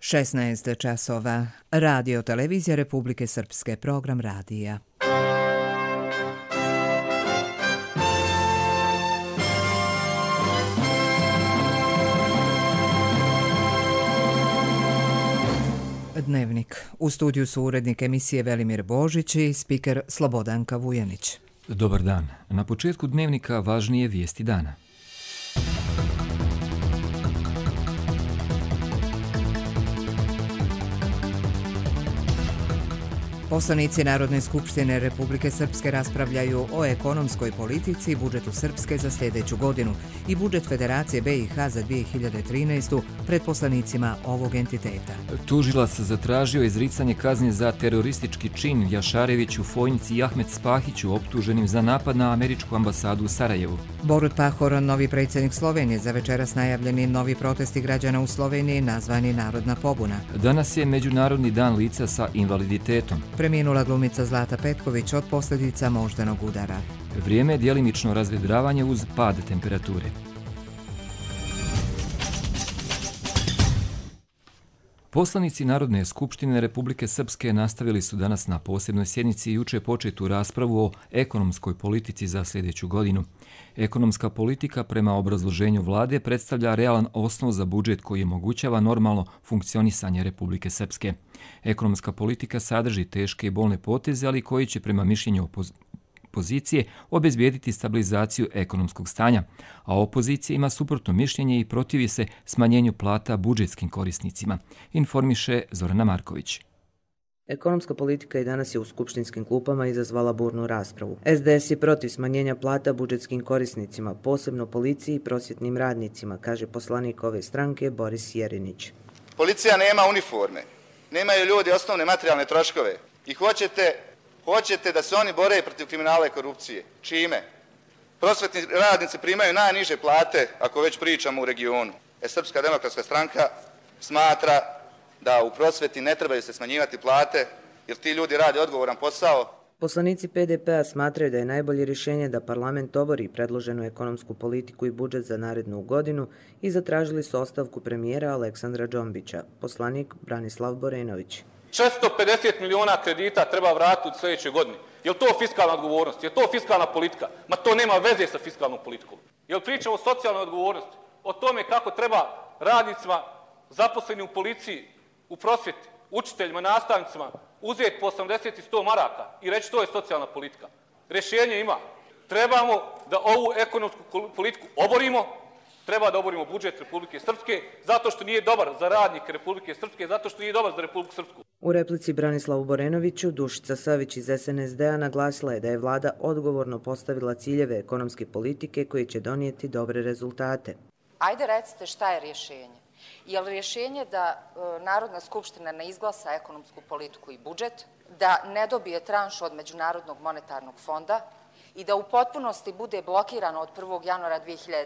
16 časova. Radio televizija Republike Srpske, program radija. Dnevnik. U studiju su urednik emisije Velimir Božić i spiker Slobodanka Vujanić. Dobar dan. Na početku dnevnika važnije vijesti dana. Poslanici Narodne skupštine Republike Srpske raspravljaju o ekonomskoj politici i budžetu Srpske za sljedeću godinu i budžet Federacije BiH za 2013. pred poslanicima ovog entiteta. Tužilac zatražio izricanje kazne za teroristički čin Jašareviću, Fojnici i Ahmet Spahiću, optuženim za napad na američku ambasadu u Sarajevu. Borut Pahor, novi predsjednik Slovenije, za večeras najavljeni novi protesti građana u Sloveniji nazvani Narodna pobuna. Danas je Međunarodni dan lica sa invaliditetom. Preminula glumica Zlata Petković od posljedica moždanog udara. Vrijeme je djelimično razvedravanje uz pad temperature. Poslanici Narodne skupštine Republike Srpske nastavili su danas na posebnoj sjednici juče početu raspravu o ekonomskoj politici za sljedeću godinu. Ekonomska politika prema obrazloženju vlade predstavlja realan osnov za budžet koji omogućava normalno funkcionisanje Republike Srpske. Ekonomska politika sadrži teške i bolne poteze, ali koji će prema mišljenju opozicije obezbijediti stabilizaciju ekonomskog stanja, a opozicija ima suprotno mišljenje i protivi se smanjenju plata budžetskim korisnicima, informiše Zorana Marković. Ekonomska politika i danas je u skupštinskim klupama izazvala burnu raspravu. SDS je protiv smanjenja plata budžetskim korisnicima, posebno policiji i prosvjetnim radnicima, kaže poslanik ove stranke Boris Jerinić. Policija nema uniforme, nemaju ljudi osnovne materijalne troškove i hoćete da se oni bore protiv kriminala i korupcije. Čime? Prosvjetni radnici primaju najniže plate, ako već pričamo u regionu. Srpska demokratska stranka smatra da u prosvjeti ne trebaju se smanjivati plate, jer ti ljudi rade odgovoran posao. Poslanici PDP-a smatraju da je najbolje rješenje da parlament obori predloženu ekonomsku politiku i budžet za narednu godinu i zatražili su ostavku premijera Aleksandra Džombića. Poslanik Branislav Borenović. 650 miliona kredita treba vratiti u sljedećoj godini. Je li to fiskalna odgovornost? Je li to fiskalna politika? Ma to nema veze sa fiskalnom politikom. Je li priča o socijalnoj odgovornosti? O tome kako treba radnicima zaposleni u policiji, u prosvjeti, učiteljima, nastavnicima uzeti po 80 i 100 maraka i reći to je socijalna politika. Rješenje ima. Trebamo da ovu ekonomsku politiku oborimo. Treba da oborimo budžet Republike Srpske zato što nije dobar za radnike Republike Srpske, zato što nije dobar za Republiku Srpsku. U replici Branislavu Borenoviću, Dušica Savić iz SNSD-a naglasila je da je vlada odgovorno postavila ciljeve ekonomske politike koje će donijeti dobre rezultate. Ajde recite šta je rješenje. Je li rješenje da Narodna skupština ne izglasa ekonomsku politiku i budžet, da ne dobije tranšu od Međunarodnog monetarnog fonda i da u potpunosti bude blokirano od 1. januara 2013.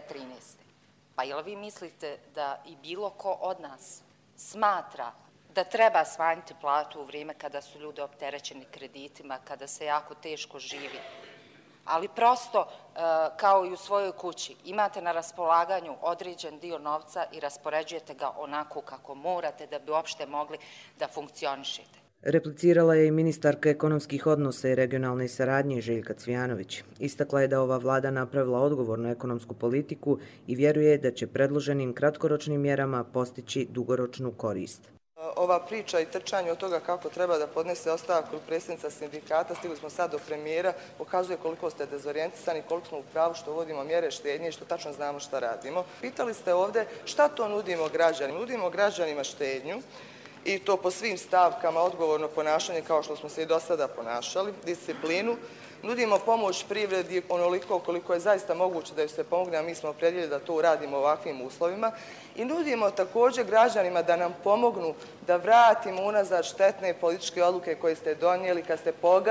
Pa jel vi mislite da i bilo ko od nas smatra da treba smanjiti platu u vrijeme kada su ljudi opterećeni kreditima, kada se jako teško živi? Ali prosto, kao i u svojoj kući, imate na raspolaganju određen dio novca i raspoređujete ga onako kako morate da bi uopšte mogli da funkcionišete. Replicirala je i ministarka ekonomskih odnosa i regionalne saradnje Željka Cvijanović. Istakla je da ova vlada napravila odgovornu ekonomsku politiku i vjeruje da će predloženim kratkoročnim mjerama postići dugoročnu korist. Ova priča i trčanje od toga kako treba da podnese ostavku predsjednica sindikata, stigli smo sad do premijera, pokazuje koliko ste dezorijentisani, koliko smo u pravu što uvodimo mjere štednje i što tačno znamo šta radimo. Pitali ste ovdje šta to nudimo građanima. Nudimo građanima štednju i to po svim stavkama, odgovorno ponašanje kao što smo se i do sada ponašali, disciplinu. Nudimo pomoć privredi onoliko koliko je zaista moguće da ju se pomogne, a mi smo opredjeljeni da to uradimo u ovakvim uslovima. I nudimo također građanima da nam pomognu da vratimo unazad štetne političke odluke koje ste donijeli kad ste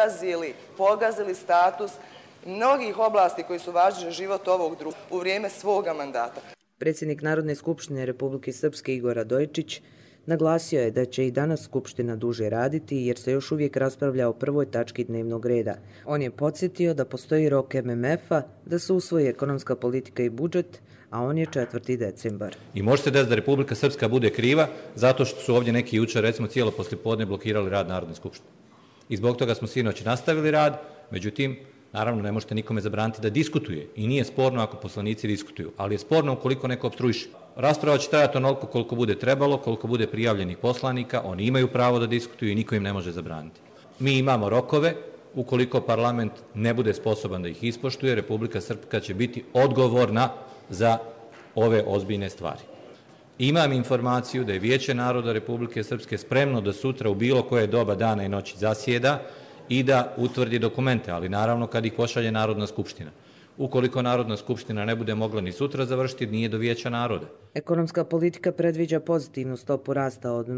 pogazili status mnogih oblasti koji su važni za život ovog društva u vrijeme svoga mandata. Predsjednik Narodne skupštine Republike Srpske Igor Radojičić naglasio je da će i danas Skupština duže raditi jer se još uvijek raspravlja o prvoj tački dnevnog reda. On je podsjetio da postoji rok MMF-a da se usvoji ekonomska politika i budžet, a on je 4. decembar. I može se desiti da Republika Srpska bude kriva zato što su ovdje neki jučer, recimo cijelo poslijepodne, blokirali rad Narodne skupštine. I zbog toga smo sinoć nastavili rad, međutim, naravno ne možete nikome zabraniti da diskutuje i nije sporno ako poslanici diskutuju, ali je sporno ukoliko neko opstruiše. Rasprava će trajati onoliko koliko bude trebalo, koliko bude prijavljenih poslanika, oni imaju pravo da diskutuju i niko im ne može zabraniti. Mi imamo rokove, ukoliko parlament ne bude sposoban da ih ispoštuje, Republika Srpska će biti odgovorna za ove ozbiljne stvari. Imam informaciju da je Vijeće naroda Republike Srpske spremno da sutra u bilo koje doba dana i noći zasjeda i da utvrdi dokumente, ali naravno kad ih pošalje Narodna skupština. Ukoliko Narodna skupština ne bude mogla ni sutra završiti, nije do Vijeća naroda. Ekonomska politika predviđa pozitivnu stopu rasta od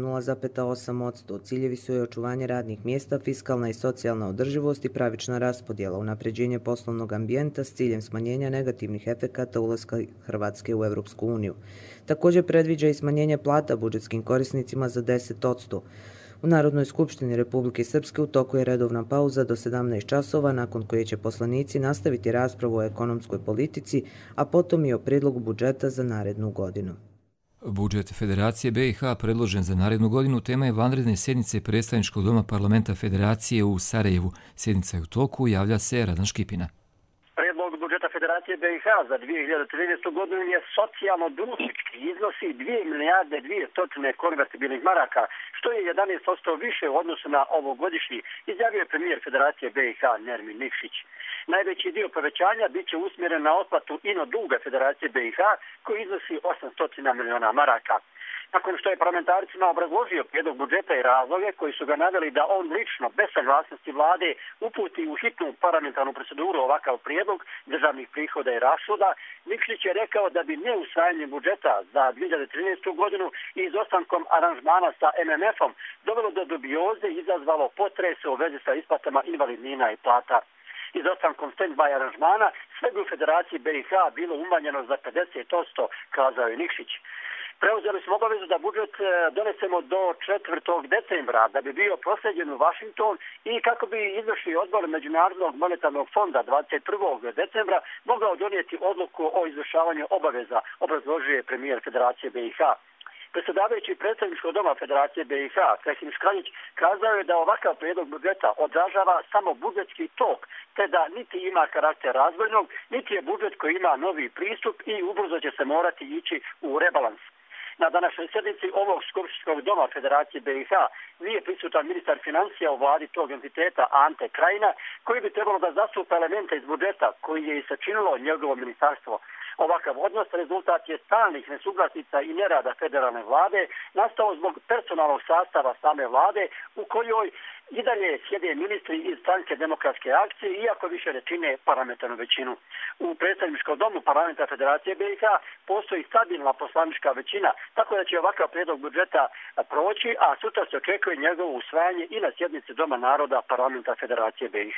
0,8%. Ciljevi su i očuvanje radnih mjesta, fiskalna i socijalna održivost i pravična raspodjela, unapređenje poslovnog ambijenta s ciljem smanjenja negativnih efekata ulaska Hrvatske u Europsku uniju. Također predviđa i smanjenje plata budžetskim korisnicima za 10%. U Narodnoj skupštini Republike Srpske u toku je redovna pauza do 17 časova, nakon koje će poslanici nastaviti raspravu o ekonomskoj politici, a potom i o prijedlogu budžeta za narednu godinu. Budžet Federacije BiH predložen za narednu godinu tema je vanredne sjednice predstavničkog doma parlamenta Federacije u Sarajevu. Sjednica je u toku, javlja se Radan Škipina. Prijedlog budžeta Federacije BiH za 2013. godinu je socijalno-društveni, iznosi 2 milijarde 200 konvertibilnih maraka, što je 11% više u odnosu na ovogodišnji, izjavio je premijer Federacije BiH Nermin Nikšić. Najveći dio povećanja bit će usmjeren na otplatu ino duga Federacije BiH koji iznosi 800 miliona maraka. Nakon što je parlamentarcima obrazložio prijedlog budžeta i razloge koji su ga naveli da on lično, bez saglasnosti vlade, uputi u hitnu parlamentarnu proceduru ovakav prijedlog državnih prihoda i rashoda, Nikšić je rekao da bi neusvajanjem budžeta za 2013. godinu i izostankom aranžmana sa MMF-om dovelo do dubioze i izazvalo potrese u vezi sa isplatama invalidnina i plata. Izostankom stand-by aranžmana sve bi u Federaciji BiH bilo umanjeno za 50%, kazao je Nikšić. Preuzeli smo obavezu da budžet donesemo do 4. decembra, da bi bio prosljeđen u Washington i kako bi izvršni odbor Međunarodnog monetarnog fonda 21. decembra mogao donijeti odluku o izvršavanju obaveza, obrazložio je premijer Federacije BiH. Predsjedavajući predstavničkog doma Federacije BiH, Krešimir Škraljić, kazao je da ovakav prijedlog budžeta odražava samo budžetski tok, te da niti ima karakter razvojnog, niti je budžet koji ima novi pristup i ubrzo će se morati ići u rebalans. Na današnjoj sjednici ovog skupštinskog doma Federacije BiH nije prisutan ministar financija u vladi tog entiteta Ante Krajina, koji bi trebalo da zastupa elemente iz budžeta koji je i sačinilo njegovo ministarstvo. Ovakav odnos rezultat je stalnih nesuglasica i nerada federalne vlade, nastao zbog personalnog sastava same vlade u kojoj i dalje sjede ministri iz Stranke demokratske akcije, iako više ne čine parlamentarnu većinu. U predstavničkom domu parlamenta Federacije BiH postoji stabilna poslanička većina, tako da će ovakav prijedlog budžeta proći, a sutra se očekuje njegovo usvajanje i na sjednici Doma naroda parlamenta Federacije BiH.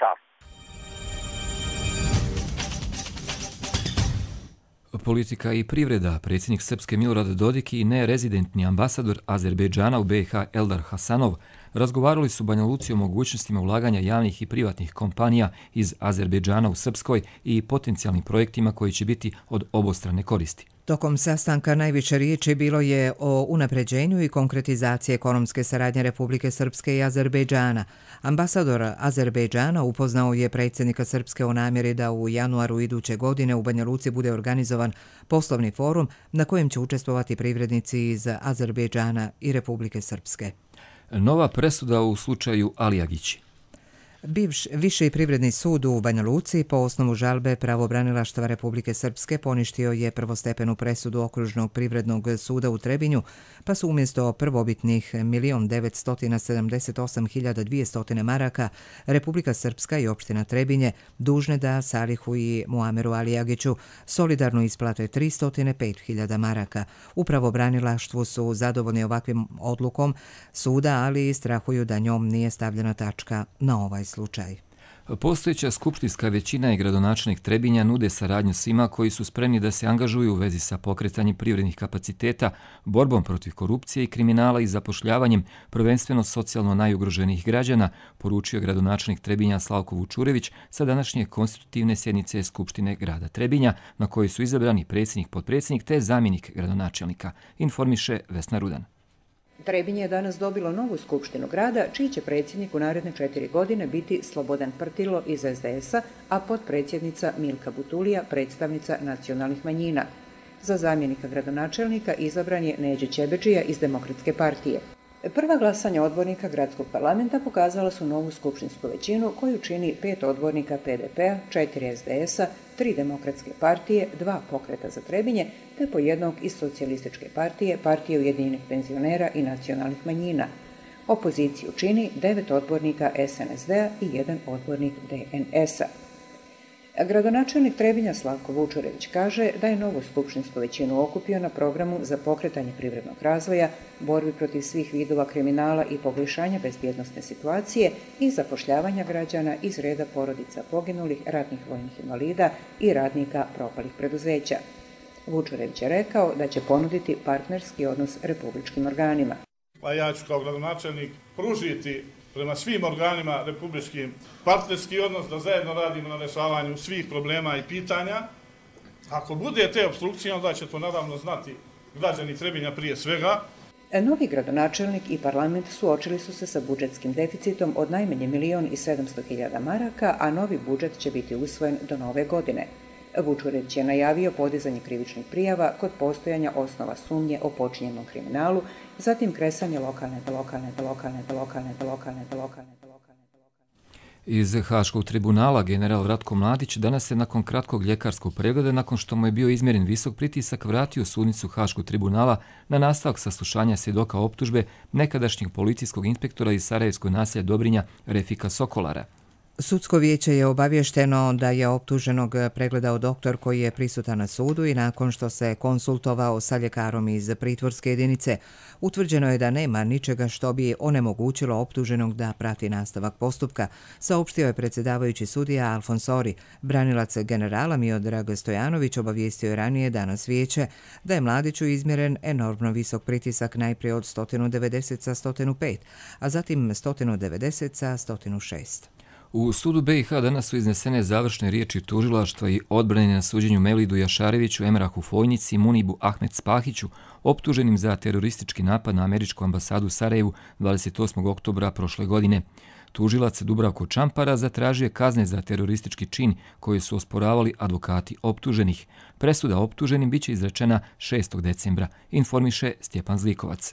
Politika i privreda. Predsjednik Srpske Milorad Dodik i nerezidentni ambasador Azerbejdžana u BiH Eldar Hasanov razgovarali su u Banja Luci o mogućnostima ulaganja javnih i privatnih kompanija iz Azerbejdžana u Srpskoj i potencijalnim projektima koji će biti od obostrane koristi. Tokom sastanka najviše riječi bilo je o unapređenju i konkretizaciji ekonomske saradnje Republike Srpske i Azerbejdžana. Ambasador Azerbejdžana upoznao je predsjednika Srpske o namjeri da u januaru iduće godine u Banja Luci bude organizovan poslovni forum na kojem će učestvovati privrednici iz Azerbejdžana i Republike Srpske. Nova presuda u slučaju Alijagić. Viši privredni sud u Banja Luci po osnovu žalbe pravobranilaštva Republike Srpske poništio je prvostepenu presudu Okružnog privrednog suda u Trebinju, pa su umjesto prvobitnih 1.978.200 maraka Republika Srpska i opština Trebinje dužne da Salihu i Muameru Alijagiću solidarno isplate 305.000 maraka. U pravobranilaštvu su zadovoljni ovakvim odlukom suda, ali strahuju da njom nije stavljena tačka na ovaj slučaj. Postojeća skupštinska većina i gradonačelnik Trebinja nude saradnju svima koji su spremni da se angažuju u vezi sa pokretanjem privrednih kapaciteta, borbom protiv korupcije i kriminala i zapošljavanjem prvenstveno socijalno najugroženijih građana, poručio gradonačelnik Trebinja Slavko Vučurević sa današnje konstitutivne sjednice Skupštine grada Trebinja, na kojoj su izabrani predsjednik, potpredsjednik te zamjenik gradonačelnika, informiše Vesna Rudan. Trebinje je danas dobilo novu skupštinu grada, čiji će predsjednik u naredne 4 godine biti Slobodan Prtilo iz SDS-a, a potpredsjednica Milka Butulija, predstavnica nacionalnih manjina. Za zamjenika gradonačelnika izabran je Neđe Ćebedžija iz Demokratske partije. Prva glasanja odbornika gradskog parlamenta pokazala su novu skupštinsku većinu koju čini 5 odbornika PDP-a, 4 SDS-a, 3 Demokratske partije, 2 pokreta za Trebinje, te po jednog iz Socijalističke partije, Partije ujedinjenih penzionera i nacionalnih manjina. Opoziciju čini 9 odbornika SNSD-a i 1 odbornik DNS-a. Gradonačelnik Trebinja Slavko Vučurević kaže da je novu skupštinsku većinu okupio na programu za pokretanje privrednog razvoja, borbi protiv svih vidova kriminala i poboljšanja bezbjednosne situacije i zapošljavanja građana iz reda porodica poginulih, ratnih vojnih invalida i radnika propalih preduzeća. Vučurević je rekao da će ponuditi partnerski odnos republičkim organima. Pa ja ću kao gradonačelnik pružiti prema svim organima republičkim partnerski odnos, da zajedno radimo na rješavanju svih problema i pitanja. Ako bude te obstrukcije, onda će to naravno znati građani Trebinja prije svega. Novi gradonačelnik i parlament suočili su se sa budžetskim deficitom od najmanje 1.700.000 maraka, a novi budžet će biti usvojen do nove godine. Vučurević je najavio podizanje krivičnih prijava kod postojanja osnova sumnje o počinjenom kriminalu, zatim kresanje lokalne. Iz Haškog tribunala general Ratko Mladić danas je nakon kratkog ljekarskog pregleda, nakon što mu je bio izmjeren visok pritisak, vratio sudnicu Haškog tribunala na nastavak saslušanja svjedoka optužbe nekadašnjeg policijskog inspektora iz Sarajevskog naselja Dobrinja Refika Sokolara. Sudsko vijeće je obavješteno da je optuženog pregledao doktor koji je prisutan na sudu i nakon što se konsultovao sa ljekarom iz pritvorske jedinice, utvrđeno je da nema ničega što bi onemogućilo optuženog da prati nastavak postupka, saopštio je predsjedavajući sudija Alfonsori. Branilac generala Miodrag Stojanović obavijestio je ranije danas vijeće da je Mladiću izmjeren enormno visok pritisak, najprije od 190 sa 105, a zatim 190 sa 106. U sudu BiH danas su iznesene završne riječi tužilaštva i odbrane na suđenju Melidu Jašareviću, Emrahu Fojnici i Munibu Ahmet Spahiću, optuženim za teroristički napad na američku ambasadu u Sarajevu 28. oktobra prošle godine. Tužilac Dubravko Čampara zatražio je kazne za teroristički čin koji su osporavali advokati optuženih. Presuda optuženim biće izrečena 6. decembra, informiše Stjepan Zlikovac.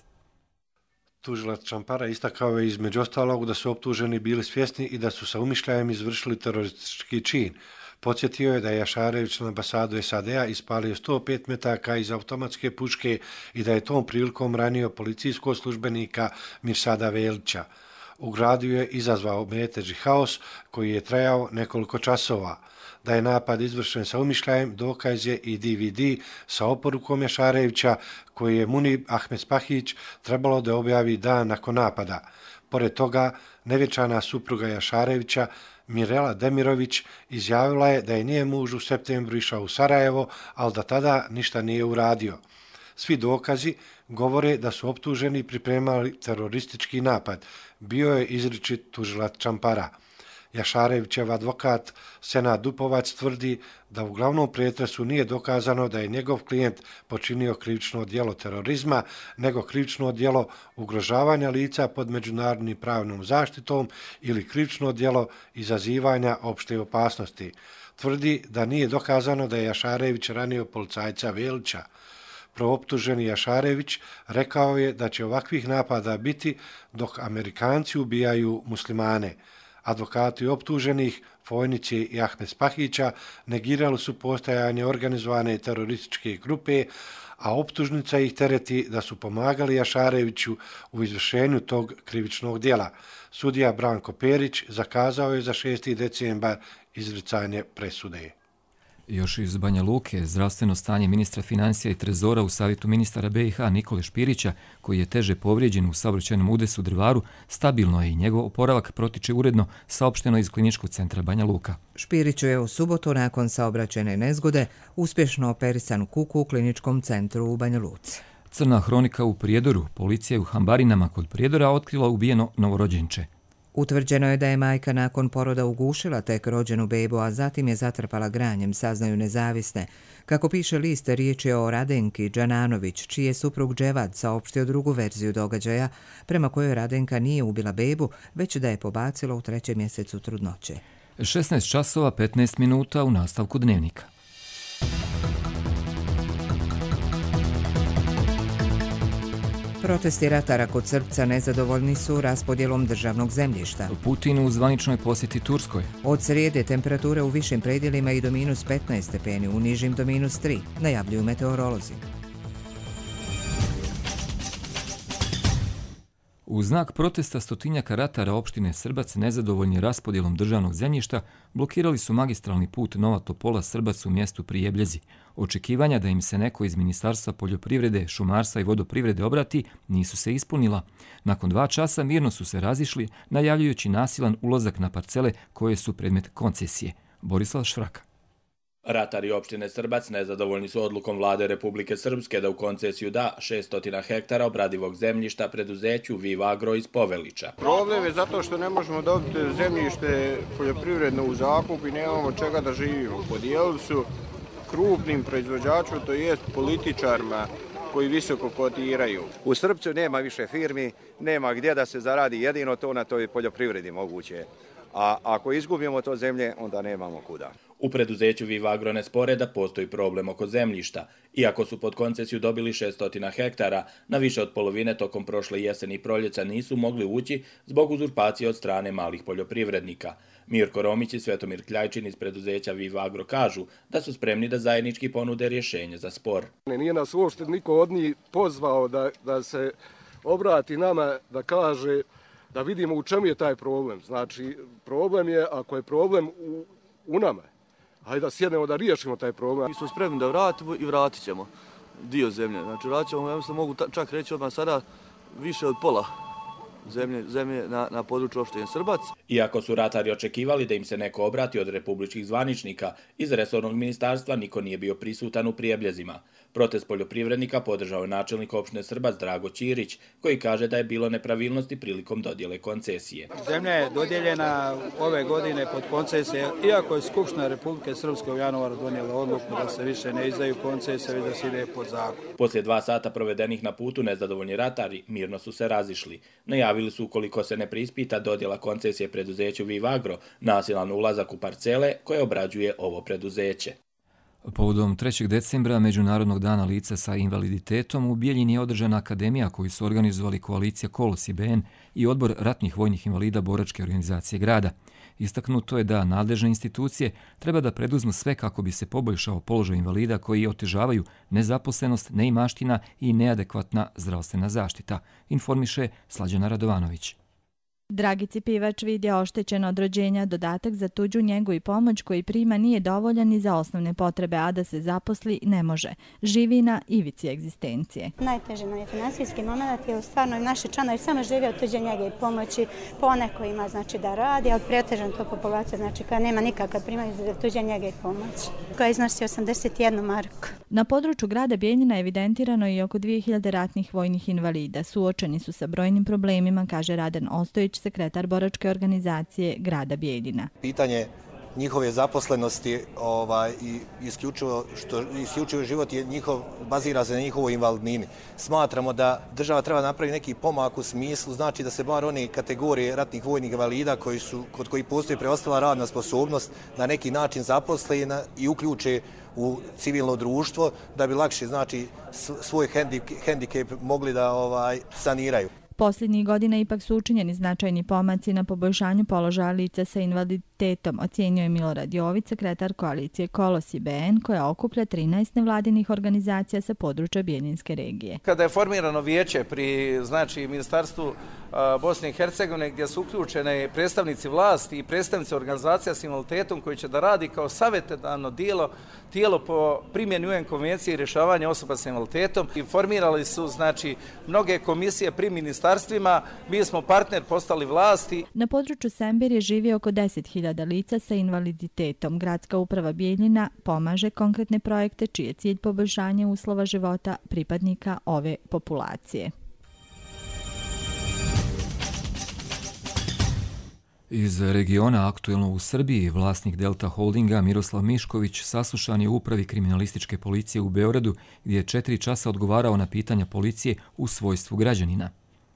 Tužilac Čampara istakao je između ostalog da su optuženi bili svjesni i da su sa umišljajem izvršili teroristički čin. Podsjetio je da je Jašarević na ambasadu SAD-a ispalio 105 metaka iz automatske puške i da je tom prilikom ranio policijskog službenika Mirsada Velića. U gradu je izazvao metež i haos koji je trajao nekoliko časova. Da je napad izvršen sa umišljajem dokaz je i DVD sa oporukom Jašarevića koji je Munib Ahmet Spahić trebalo da objavi dan nakon napada. Pored toga, nevjenčana supruga Jašarevića Mirela Demirović izjavila je da je njen muž u septembru išao u Sarajevo, ali da tada ništa nije uradio. Svi dokazi govore da su optuženi pripremali teroristički napad. Bio je izričit tužilac Čampara. Jašarevićev advokat Senad Dupovac tvrdi da u glavnom pretresu nije dokazano da je njegov klijent počinio krivično djelo terorizma, nego krivično djelo ugrožavanja lica pod međunarodnim pravnom zaštitom ili krivično djelo izazivanja opšte opasnosti. Tvrdi da nije dokazano da je Jašarević ranio policajca Velića. Prooptuženi Jašarević rekao je da će ovakvih napada biti dok Amerikanci ubijaju muslimane. Advokati optuženih, Fojnici i Ahmet Spahića, negirali su postojanje organizovane terorističke grupe, a optužnica ih tereti da su pomagali Jašareviću u izvršenju tog krivičnog djela. Sudija Branko Perić zakazao je za 6. decembar izricanje presude. Još iz Banja Luke, zdravstveno stanje ministra financija i trezora u savjetu ministara BiH Nikole Špirića, koji je teže povrijeđen u saobraćajnom udesu u Drvaru, stabilno je i njegov oporavak protiče uredno, saopšteno iz Kliničkog centra Banja Luka. Špiriću je u subotu nakon saobraćajne nezgode uspješno operisan u kuku u Kliničkom centru u Banja Luci. Crna hronika u Prijedoru, policija je u Hambarinama kod Prijedora otkrila ubijeno novorođenče. Utvrđeno je da je majka nakon poroda ugušila tek rođenu bebu, a zatim je zatrpala granjem, saznaju nezavisne. Kako piše list, riječ je o Radenki Džananović, čiji je suprug Dževad saopštio drugu verziju događaja, prema kojoj Radenka nije ubila bebu, već da je pobacila u 3. mjesecu trudnoće. 16 časova 15 minuta u nastavku dnevnika. Protesti ratara kod Srpca nezadovoljni su raspodjelom državnog zemljišta. Putin u zvaničnoj posjeti Turskoj. Od srijede temperature u višim predjelima i do minus 15 stepeni, u nižim do minus 3, najavljuju meteorolozi. U znak protesta stotinjaka ratara opštine Srbac nezadovoljni raspodjelom državnog zemljišta blokirali su magistralni put Nova Topola-Srbac u mjestu Prijebljezi. Očekivanja da im se neko iz Ministarstva poljoprivrede, šumarstva i vodoprivrede obrati nisu se ispunila. Nakon 2 časa mirno su se razišli, najavljujući nasilan ulazak na parcele koje su predmet koncesije. Borislav Švraka. Ratari opštine Srbac nezadovoljni su odlukom vlade Republike Srpske da u koncesiju da 600 hektara obradivog zemljišta preduzeću Vivagro iz Povelića. Problem je zato što ne možemo dobiti zemljište poljoprivredno u zakup i nemamo čega da živimo. Podijelili su krupnim proizvođačima, to jest političarima koji visoko kotiraju. U Srpcu nema više firmi, nema gdje da se zaradi, jedino to na toj poljoprivredi moguće. A ako izgubimo to zemlje, onda nemamo kuda. U preduzeću Vivagro ne spore da postoji problem oko zemljišta. Iako su pod koncesiju dobili 600 hektara, na više od polovine tokom prošle jeseni i proljeća nisu mogli ući zbog uzurpacije od strane malih poljoprivrednika. Mirko Romić i Svetomir Kljajčin iz preduzeća Vivagro kažu da su spremni da zajednički ponude rješenje za spor. Nije nas uopšte niko od njih pozvao da se obrati nama, da kaže da vidimo u čemu je taj problem. Znači, problem je, ako je problem u nama, hajde da sjednemo da riješimo taj problem. Mi smo spremni da vratimo i vratit ćemo dio zemlje. Znači, vratit ćemo, ja mislim, mogu čak reći odmah sada, više od pola zemlje na području opštine Srbac. Iako su ratari očekivali da im se neko obrati od republičkih zvaničnika, iz resornog ministarstva niko nije bio prisutan u Prijebljezima. Protest poljoprivrednika podržao je načelnik opštine Srbac Drago Ćirić, koji kaže da je bilo nepravilnosti prilikom dodjele koncesije. Zemlja je dodijeljena ove godine pod koncesije, iako je Skupština Republike Srpske u januaru donijela odluku da se više ne izdaju koncesije, već da se ide pod zakon. Poslije 2 sata provedenih na putu, nezadovoljni ratari mirno su se razišli. Najavili su, ukoliko se ne preispita dodjela koncesije preduzeću Vivagro, nasilan ulazak u parcele koje obrađuje ovo preduzeće. Povodom 3. decembra, Međunarodnog dana lica sa invaliditetom, u Bijeljini je održana akademija koju su organizovali koalicija Kolos i BN i odbor ratnih vojnih invalida Boračke organizacije grada. Istaknuto je da nadležne institucije treba da preduzmu sve kako bi se poboljšao položaj invalida koji otežavaju nezaposlenost, neimaština i neadekvatna zdravstvena zaštita, informiše Slađana Radovanović. Dragici Pivač vidje oštećen od rođenja, dodatak za tuđu njegu i pomoć koji prima nije dovoljan ni za osnovne potrebe, a da se zaposli ne može. Živi na ivici egzistencije. Najteže nam je finansijski moment, jer stvarno naši članovi samo žive od tuđe njege i pomoći, poneko ima znači da radi, ali pretežan to populacija, znači koja nema nikakav primanja za tuđe njege i pomoći, koja iznosi 81 marku. Na području grada Bijeljina evidentirano je oko 2000 ratnih vojnih invalida. Suočeni su sa brojnim problemima, kaže Raden Ostojić, sekretar Boračke organizacije grada Bijeljina. Pitanje njihove zaposlenosti i isključivo život je njihov, bazira se na njihovoj invalidnini. Smatramo da država treba napraviti neki pomak u smislu, znači da se bar one kategorije ratnih vojnih invalida kod kojih postoji preostala radna sposobnost na neki način zaposle i uključe u civilno društvo da bi lakše znači svoj hendikep mogli da saniraju. Posljednjih godina ipak su učinjeni značajni pomaci na poboljšanju položaja lica sa invaliditetom invaliditetom, ocijenio je Milorad Jović, sekretar koalicije Kolos i BN, koja okuplja 13 nevladinih organizacija sa područja Bijeljinske regije. Kada je formirano vijeće pri Ministarstvu Bosne i Hercegovine, gdje su uključene predstavnici vlasti i predstavnici organizacija s invaliditetom koji će da radi kao savjetodavno tijelo po primjeni UN konvencije i rješavanja osoba s invaliditetom. I formirali su mnoge komisije pri ministarstvima, mi smo partner postali vlasti. Na području Sembirje živi oko 10.000 lica sa invaliditetom. Gradska uprava Bijeljina pomaže konkretne projekte čiji je cilj poboljšanje uslova života pripadnika ove populacije. Iz regiona aktuelno u Srbiji, vlasnik Delta Holdinga Miroslav Mišković saslušan je u upravi kriminalističke policije u Beogradu, gdje je 4 časa odgovarao na pitanja policije u svojstvu građanina.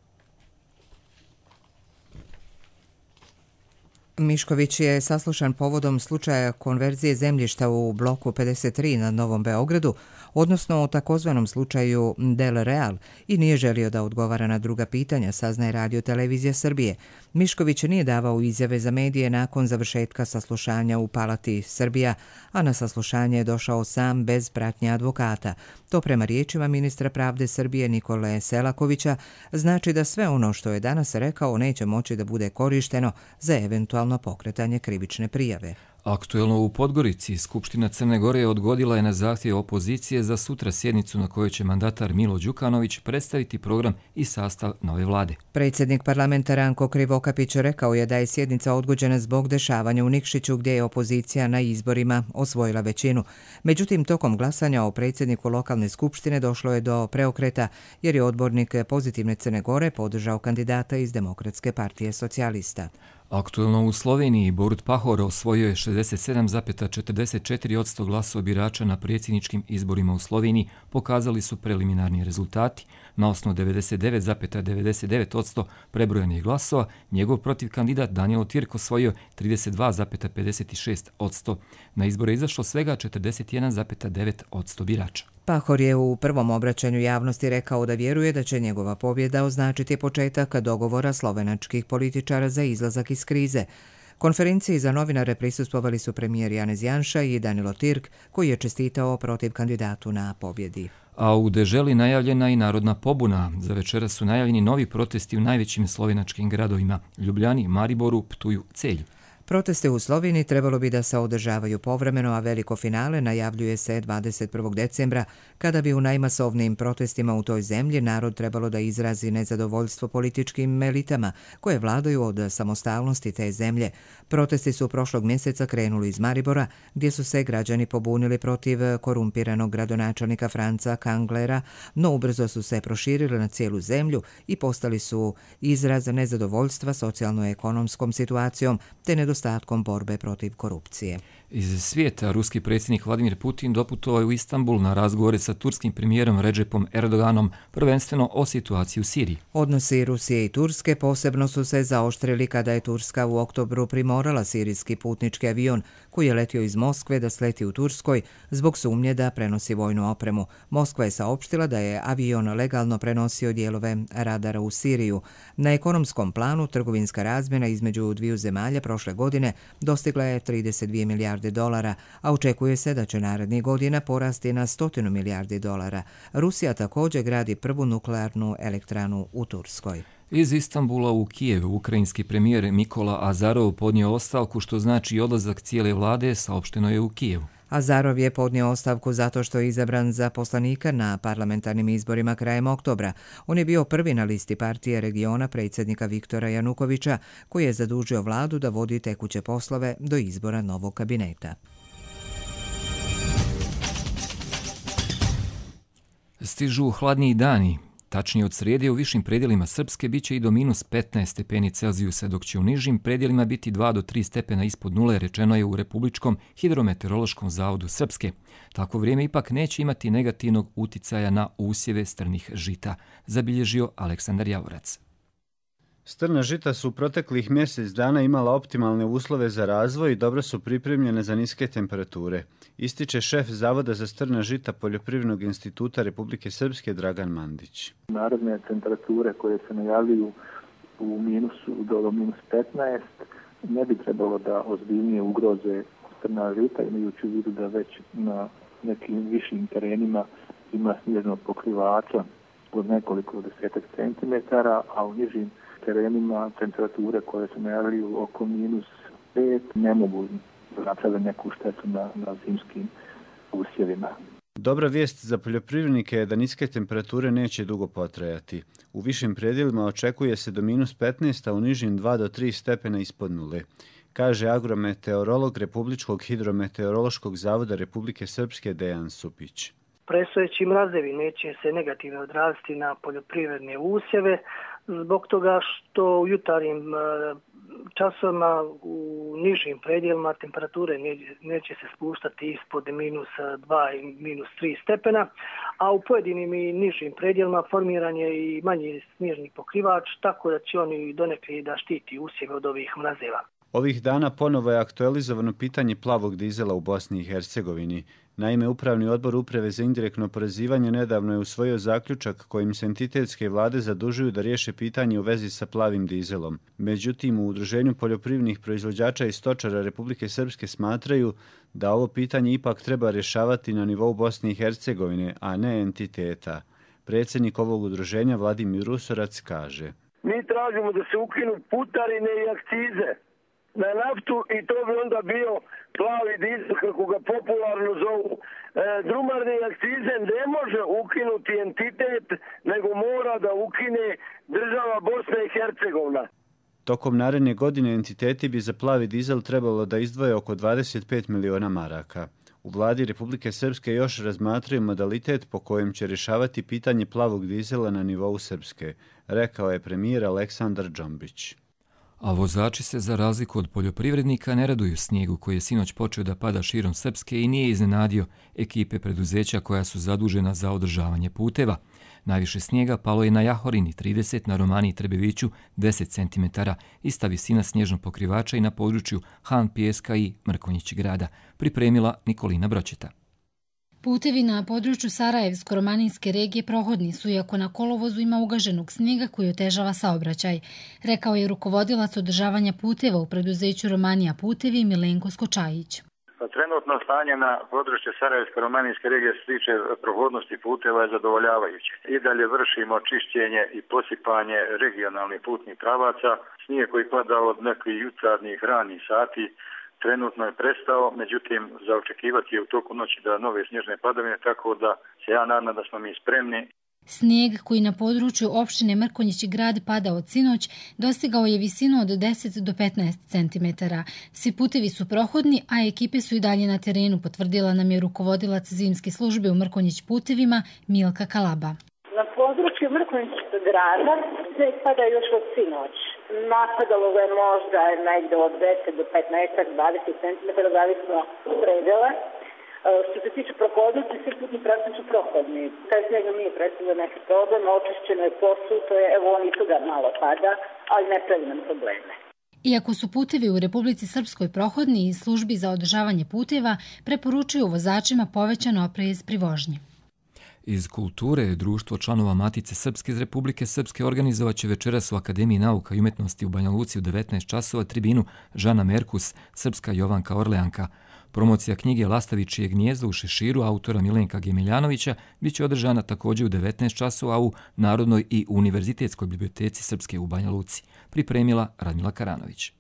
Mišković je saslušan povodom slučaja konverzije zemljišta u bloku 53 na Novom Beogradu, odnosno o takozvanom slučaju Del Real, i nije želio da odgovara na druga pitanja, saznaje Radio Televizija Srbije. Mišković nije davao izjave za medije nakon završetka saslušanja u Palati Srbija, a na saslušanje je došao sam bez pratnje advokata. To prema riječima ministra pravde Srbije Nikole Selakovića znači da sve ono što je danas rekao neće moći da bude korišteno za eventualno pokretanje krivične prijave. Aktuelno u Podgorici, Skupština Crne Gore odgodila je na zahtjev opozicije za sutra sjednicu na kojoj će mandatar Milo Đukanović predstaviti program i sastav nove vlade. Predsjednik parlamenta Ranko Krivokapić rekao je da je sjednica odgođena zbog dešavanja u Nikšiću gdje je opozicija na izborima osvojila većinu. Međutim, tokom glasanja o predsjedniku lokalne skupštine došlo je do preokreta jer je odbornik Pozitivne Crne Gore podržao kandidata iz Demokratske partije socijalista. Aktuelno u Sloveniji, Borut Pahor osvojio je 67,44% glasova birača na predsjedničkim izborima u Sloveniji, pokazali su preliminarni rezultati. Na osnovu 99,99% prebrojanih glasova, njegov protiv kandidat Danilo Tirk osvojio 32,56%. Na izbore je izašlo svega 41,9% birača. Pahor je u prvom obraćanju javnosti rekao da vjeruje da će njegova pobjeda označiti početak dogovora slovenačkih političara za izlazak iz krize. Konferenciji za novinare prisustvovali su premijer Janez Janša i Danilo Tirk, koji je čestitao protiv kandidatu na pobjedi. A u Deželi najavljena i narodna pobuna. Za večera su najavljeni novi protesti u najvećim slovenačkim gradovima – Ljubljani, Mariboru, Ptuju, Celju. Proteste u Sloveniji trebalo bi da se održavaju povremeno, a veliko finale najavljuje se 21. decembra, kada bi u najmasovnijim protestima u toj zemlji narod trebalo da izrazi nezadovoljstvo političkim elitama koje vladaju od samostalnosti te zemlje. Protesti su prošlog mjeseca krenuli iz Maribora, gdje su se građani pobunili protiv korumpiranog gradonačelnika Franca Kanglera, no ubrzo su se proširili na cijelu zemlju i postali su izraz nezadovoljstva socijalno-ekonomskom situacijom te nedostatkom borbe protiv korupcije. Iz svijeta, ruski predsjednik Vladimir Putin doputovao je u Istanbul na razgovore sa turskim premijerom Recepom Erdoganom, prvenstveno o situaciji u Siriji. Odnosi Rusije i Turske posebno su se zaoštrili kada je Turska u oktobru primorala sirijski putnički avion koji je letio iz Moskve da sleti u Turskoj zbog sumnje da prenosi vojnu opremu. Moskva je saopštila da je avion legalno prenosio dijelove radara u Siriju. Na ekonomskom planu trgovinska razmjena između dviju zemalja prošle godine dostigla je 32 milijarde dolara, a očekuje se da će narednih godina porasti na 100 milijardi dolara. Rusija također gradi prvu nuklearnu elektranu u Turskoj. Iz Istanbula u Kijev ukrajinski premijer Mikola Azarov podnio ostavku, što znači odlazak cijele vlade, saopšteno je u Kijevu. Azarov je podnio ostavku zato što je izabran za poslanika na parlamentarnim izborima krajem oktobra. On je bio prvi na listi partije regiona predsjednika Viktora Janukovića, koji je zadužio vladu da vodi tekuće poslove do izbora novog kabineta. Stižu hladniji dani. Tačnije od srijede u višim predjelima Srpske biće i do minus 15 stepeni Celzijusa, dok će u nižim predjelima biti 2 do 3 stepena ispod nule, rečeno je u Republičkom hidrometeorološkom zavodu Srpske. Tako vrijeme ipak neće imati negativnog uticaja na usjeve strnih žita, zabilježio Aleksandar Javorac. Strna žita su u proteklih mjesec dana imala optimalne uslove za razvoj i dobro su pripremljene za niske temperature, ističe šef Zavoda za strna žita Poljoprivrednog instituta Republike Srpske Dragan Mandić. Naredne temperature koje se najavljuju u minusu do minus 15 ne bi trebalo da ozbiljnije ugroze Crna Žita, imajući u vidu da već na nekim višim terenima ima snježnog pokrivača od nekoliko desetak centimetara, a u nižim terenima temperature koje se najavljuju oko -5 ne mogu napraviti neku štetu na zimskim usjevima. Dobra vijest za poljoprivrednike je da niske temperature neće dugo potrajati. U višim predjelima očekuje se do -15, a u nižim 2 do 3 stepena ispod nule, kaže agrometeorolog Republičkog hidrometeorološkog zavoda Republike Srpske Dejan Supić. Predstojeći mrazevi neće se negativno odraziti na poljoprivredne usjeve zbog toga što u jutarnjim časovima u nižim predjelima temperature neće se spuštati ispod -2 i -3 stepena, a u pojedinim i nižim predjelima formiran je i manji snježni pokrivač, tako da će oni donekle da štiti usjeve od ovih mrazeva. Ovih dana ponovo je aktualizovano pitanje plavog dizela u Bosni i Hercegovini. Naime, Upravni odbor Uprave za indirektno oporezivanje nedavno je usvojio zaključak kojim se entitetske vlade zadužuju da riješe pitanje u vezi sa plavim dizelom. Međutim, u Udruženju poljoprivrednih proizvođača i stočara Republike Srpske smatraju da ovo pitanje ipak treba rješavati na nivou Bosne i Hercegovine, a ne entiteta. Predsjednik ovog udruženja Vladimir Rusorac kaže: Mi tražimo da se ukinu putarine i akcize na naftu i to bi onda bio plavi dizel, kako ga popularno zovu. Drumarne akcize ne može ukinuti entitet, nego mora da ukine država Bosna i Hercegovina. Tokom naredne godine entiteti bi za plavi dizel trebalo da izdvoje oko 25 miliona maraka. U vladi Republike Srpske još razmatraju modalitet po kojem će rješavati pitanje plavog dizela na nivou Srpske, rekao je premijer Aleksandar Džombić. A vozači se za razliku od poljoprivrednika ne raduju snijegu koji je sinoć počeo da pada širom Srpske i nije iznenadio ekipe preduzeća koja su zadužena za održavanje puteva. Najviše snijega palo je na Jahorini 30, na Romaniji i Trebeviću 10 cm, ista visina snježnog pokrivača i na području Han Pijeska i Mrkonjić grada, pripremila Nikolina Bročeta. Putevi na području Sarajevsko-romanijske regije prohodni su, iako na kolovozu ima ugaženog snijega koji otežava saobraćaj, rekao je rukovodilac održavanja puteva u preduzeću Romanija putevi Milenko Skočajić. Trenutno stanje na području Sarajevsko-romanijske regije se tiče prohodnosti puteva je zadovoljavajuće. I dalje vršimo čišćenje i posipanje regionalnih putnih pravaca. Snijeg koji pada od nekih jutarnjih ranih sati trenutno je prestao, međutim za očekivati je u toku noći da nove snježne padavine, tako da se ja nadam da smo mi spremni. Snijeg koji na području opštine Mrkonjić grad pada od sinoć dostigao je visinu od 10 do 15 cm. Svi putevi su prohodni, a ekipe su i dalje na terenu, potvrdila nam je rukovodilac zimske službe u Mrkonjić putevima Milka Kalaba. Na području Mrkonjić grada snijeg pada još od sinoć. Napadalo ga je možda negdje od 10 do 15-20 cm, zavisno predjela. Što se tiče prohodnosti, svi putni pravci su prohodni. Taj snijeg nije predstavio neki problem, očišćeno je posuto, evo on i tuga malo pada, ali ne pravi nam probleme. Iako su putevi u Republici Srpskoj prohodni i službi za održavanje puteva preporučuju vozačima povećan oprez pri vožnji. Iz kulture, društvo članova Matice Srpske iz Republike Srpske organizovaće večeras u Akademiji nauka i umjetnosti u Banja Luci u 19 časova tribinu Žana Merkus, Srpska Jovanka Orleanka. Promocija knjige Lastavičije gnijezdo u šeširu autora Milenka Gemiljanovića biće održana također u 19 časova u Narodnoj i Univerzitetskoj biblioteci Srpske u Banja Luci, pripremila Radmila Karanović.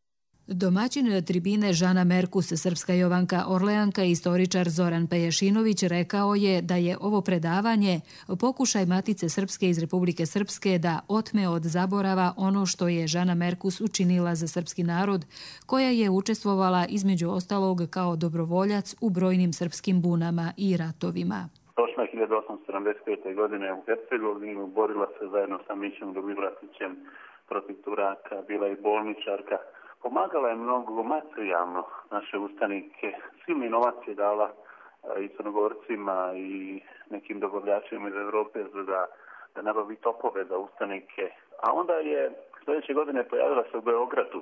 Domaćin tribine Žana Merkus, Srpska Jovanka Orleanka i istoričar Zoran Peješinović rekao je da je ovo predavanje pokušaj Matice Srpske iz Republike Srpske da otme od zaborava ono što je Žana Merkus učinila za srpski narod, koja je učestvovala između ostalog kao dobrovoljac u brojnim srpskim bunama i ratovima. Došla je 1875. godine u Hercegovinu, borila se zajedno sa Mićem Dobilatićem protiv Turaka, bila je bolničarka. Pomagala je mnogo materijalno naše ustanike, silne inovacije dala i Crnogorcima i nekim dobavljačima iz Evrope da nabavi topove za ustanike. A onda je sljedeće godine pojavila se u Beogradu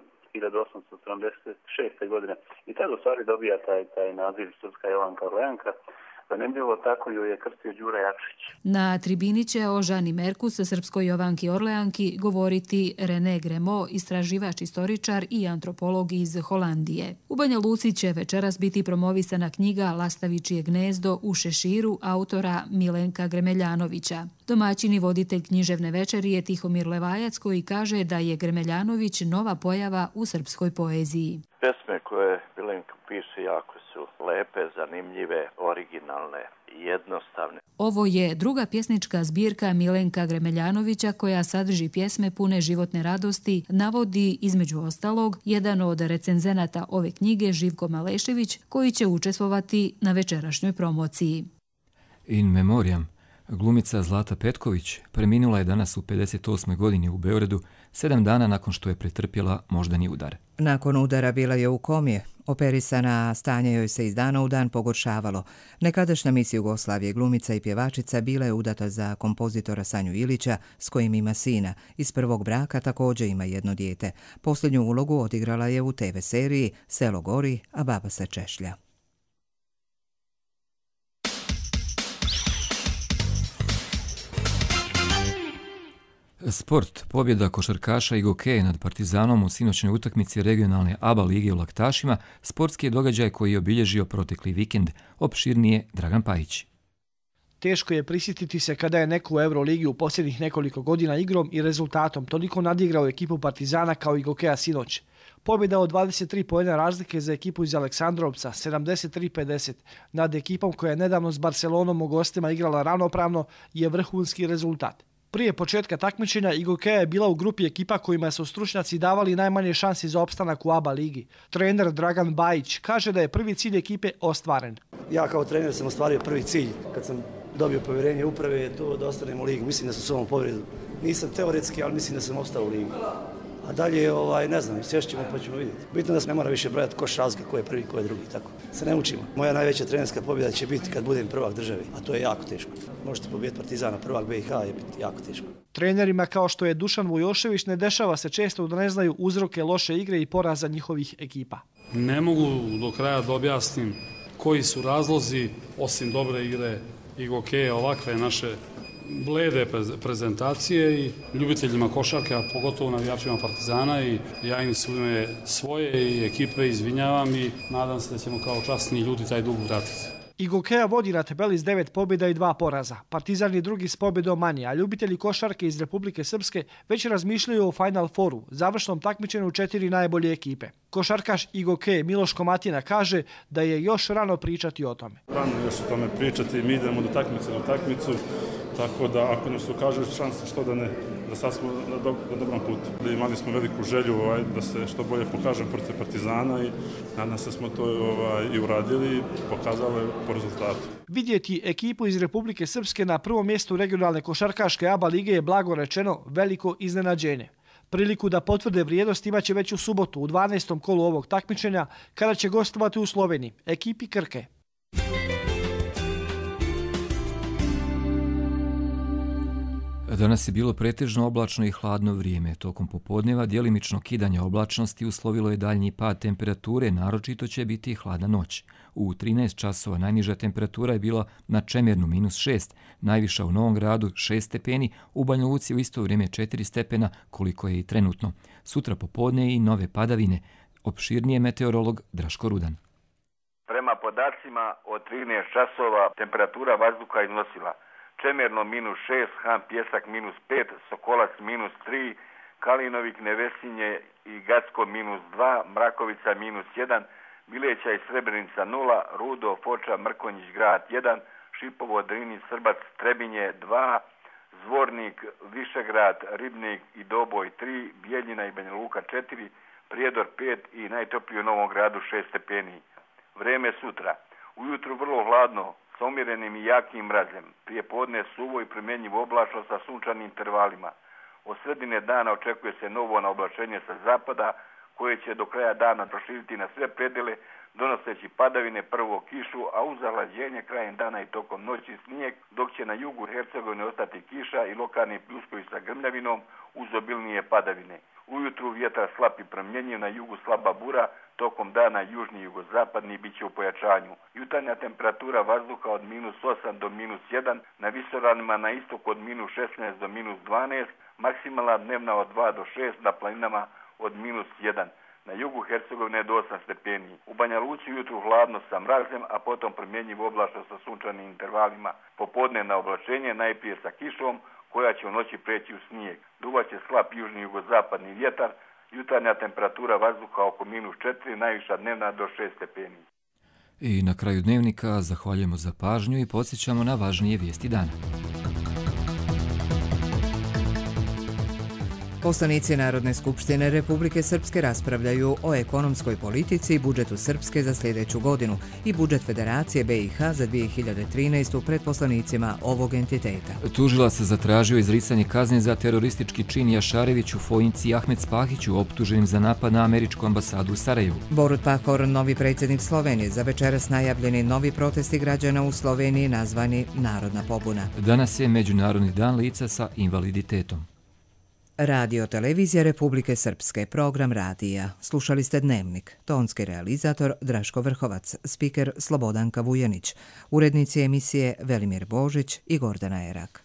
1876. godine i tada u stvari dobija taj naziv Srpska Jovanka Orleanka. Zanimljivo, tako joj je krstio Đura Jakšić. Na tribini će o Žani Merkus, srpskoj Jovanki Orleanki, govoriti René Gremo, istraživač, istoričar i antropolog iz Holandije. U Banja Luci će večeras biti promovisana knjiga Lastavičije gnezdo u šeširu autora Milenka Gremeljanovića. Domaćin i voditelj književne večeri je Tihomir Levajac, koji kaže da je Gremeljanović nova pojava u srpskoj poeziji. Pesme koje Milenko piše jako su lepe, zanimljive, originalne i jednostavne. Ovo je druga pjesnička zbirka Milenka Gremeljanovića koja sadrži pjesme pune životne radosti, navodi između ostalog jedan od recenzenata ove knjige, Živko Malešević, koji će učestvovati na večerašnjoj promociji. In memoriam. Glumica Zlata Petković preminula je danas u 58. godini u Beogradu, 7 dana nakon što je pretrpjela moždani udar. Nakon udara bila je u komi, operisana, a stanje joj se iz dana u dan pogoršavalo. Nekadašnja Miss Jugoslavije glumica i pjevačica bila je udata za kompozitora Sanju Ilića, s kojim ima sina. Iz prvog braka također ima jedno dijete. Posljednju ulogu odigrala je u TV seriji Selo gori, a baba se češlja. Sport, pobjeda košarkaša i gokeja nad Partizanom u sinoćnoj utakmici regionalne ABA lige u Laktašima, sportski je događaj koji je obilježio protekli vikend, opširnije Dragan Pajić. Teško je prisjetiti se kada je neko u Euroligi u posljednjih nekoliko godina igrom i rezultatom toliko nadigrao ekipu Partizana kao i gokeja sinoć. Pobjeda od 23 poena razlike za ekipu iz Aleksandrovca, 73-50, nad ekipom koja je nedavno s Barcelonom u gostima igrala ravnopravno, je vrhunski rezultat. Prije početka takmičenja Igokeja je bila u grupi ekipa kojima su stručnjaci davali najmanje šansi za opstanak u ABA ligi. Trener Dragan Bajić kaže da je prvi cilj ekipe ostvaren. Ja kao trener sam ostvario prvi cilj. Kad sam dobio povjerenje uprave je to da ostanem u ligi. Mislim da sam s ovom povredu. Nisam teoretski, ali mislim da sam ostao u ligi. A dalje, ne znam, sješćemo pa ćemo vidjeti. Bitno da se ne mora više brojati koš razlike, ko je prvi, ko je drugi, tako. Se ne učimo. Moja najveća trenerska pobjeda će biti kad budem prvak države, a to je jako teško. Možete pobjediti Partizana, prvak BiH je biti jako teško. Trenerima kao što je Dušan Vujošević ne dešava se često da ne znaju uzroke loše igre i poraza njihovih ekipa. Ne mogu do kraja da objasnim koji su razlozi, osim dobre igre Igokeja, ovakve naše blede prezentacije i ljubiteljima košarke, a pogotovo navijačima Partizana, i ja im se u ime svoje i ekipe izvinjavam i nadam se da ćemo kao časni ljudi taj dug vratiti. Igokeja vodi na tabeli s 9 pobjeda i 2 poraza. Partizan je drugi s pobjedom manje, a ljubitelji košarke iz Republike Srpske već razmišljaju o Final Fouru, završnom takmičenju 4 najbolje ekipe. Košarkaš Igokeje Miloš Komatina kaže da je još rano pričati o tome. Rano još o tome pričati, mi idemo do takmicu, tako da ako nam se ukaže šanse što da ne, da sad smo na dobrom putu. Imali smo veliku želju da se što bolje pokažem protiv Partizana i nadam se smo to i uradili i pokazali po rezultatu. Vidjeti ekipu iz Republike Srpske na prvom mjestu regionalne košarkaške ABA lige je, blago rečeno, veliko iznenađenje. Priliku da potvrde vrijednost imaće već u subotu u 12. kolu ovog takmičenja kada će gostovati u Sloveniji, ekipi Krke. Danas je bilo pretežno oblačno i hladno vrijeme. Tokom popodneva djelimično kidanje oblačnosti uslovilo je daljnji pad temperature, naročito će biti hladna noć. U 13 časova najniža temperatura je bila na Čemernu -6, najviša u Novom Gradu 6 stepeni, u Banja Luci u isto vrijeme 4 stepena, koliko je i trenutno. Sutra popodne i nove padavine. Opširnije meteorolog Draško Rudan. Prema podacima od 13 časova temperatura vazduha iznosila Čemerno -6, Han Pjesak -5, Sokolac -3, Kalinovik, Nevesinje i Gacko -2, Mrakovica -1, Bileća i Srebrenica 0, Rudo, Foča, Mrkonjić Grad 1, Šipovo, Drini, Srbac, Trebinje 2, Zvornik, Višegrad, Ribnik i Doboj 3, Bijeljina i Banja Luka 4, Prijedor 5 i najtopliji u Novom Gradu 6 stepeni. Vreme sutra. Ujutru vrlo hladno, sa umjerenim i jakim mrazem. Prije podne suvo i primjenjivo oblačno sa sunčanim intervalima. Od sredine dana očekuje se novo naoblačenje sa zapada, koje će do kraja dana proširiti na sve predele, donoseći padavine, prvo kišu, a uz zahlađenje krajem dana i tokom noći snijeg, dok će na jugu Hercegovine ostati kiša i lokalni pljuskovi sa grmljavinom uz obilnije padavine. Ujutru vjetar slab i promjenjiv, na jugu slaba bura, tokom dana južni i jugozapadni bit će u pojačanju. Jutarnja temperatura vazduha od -8 do -1, na visoravnima na istoku od -16 do -12, maksimalna dnevna od 2 do 6, na planinama od -1. Na jugu Hercegovine do 8 stepeni. U Banja Luci ujutru hladno sa mrazem, a potom promjenjiv oblačno sa sunčanim intervalima. Popodne na oblačenje, najprije sa kišom, koja će u noći preći u snijeg. Duvaće slab južni jugozapadni vjetar, jutarnja temperatura vazduha oko -4, najviša dnevna do 6 stepeni. I na kraju dnevnika zahvaljujemo za pažnju i podsjećamo na važnije vijesti dana. Poslanici Narodne skupštine Republike Srpske raspravljaju o ekonomskoj politici i budžetu Srpske za sljedeću godinu i budžet Federacije BiH za 2013. pred poslanicima ovog entiteta. Tužilac zatražio izricanje kazne za teroristički čin Jašareviću, Foinci i Ahmed Spahiću, optuženim za napad na američku ambasadu u Sarajevu. Borut Pahor, novi predsjednik Slovenije, za večeras najavljeni novi protesti građana u Sloveniji nazvani Narodna pobuna. Danas je Međunarodni dan lica sa invaliditetom. Radio Televizija Republike Srpske, program radija. Slušali ste Dnevnik. Tonski realizator Draško Vrhovac, spiker Slobodanka Vujanić, urednici emisije Velimir Božić i Gordana Erak.